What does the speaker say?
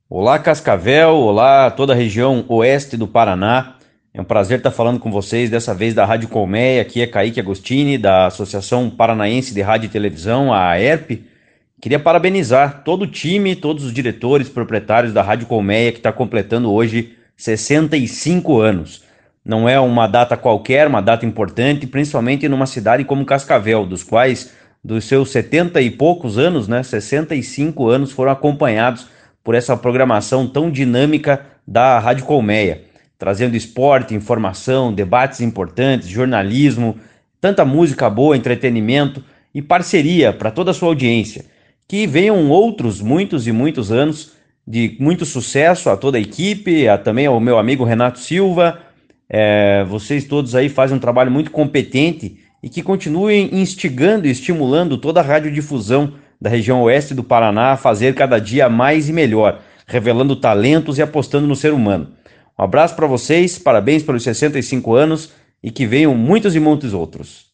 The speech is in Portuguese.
Olá, Cascavel, olá, toda a região oeste do Paraná. É um prazer estar falando com vocês, dessa vez da Rádio Colmeia. Aqui é Kaique Agostini, da Associação Paranaense de Rádio e Televisão, a AERP. Queria parabenizar todo o time, todos os diretores, proprietários da Rádio Colmeia, que está completando hoje 65 anos. Não é uma data qualquer, uma data importante, principalmente numa cidade como Cascavel, dos quais, dos seus 70 e poucos anos, né, 65 anos foram acompanhados por essa programação tão dinâmica da Rádio Colmeia, trazendo esporte, informação, debates importantes, jornalismo, tanta música boa, entretenimento e parceria para toda a sua audiência. Que venham outros muitos e muitos anos de muito sucesso a toda a equipe, também ao meu amigo Renato Silva. Vocês todos aí fazem um trabalho muito competente e que continuem instigando e estimulando toda a radiodifusão da região oeste do Paraná a fazer cada dia mais e melhor, revelando talentos e apostando no ser humano. Um abraço para vocês, parabéns pelos 65 anos e que venham muitos e muitos outros.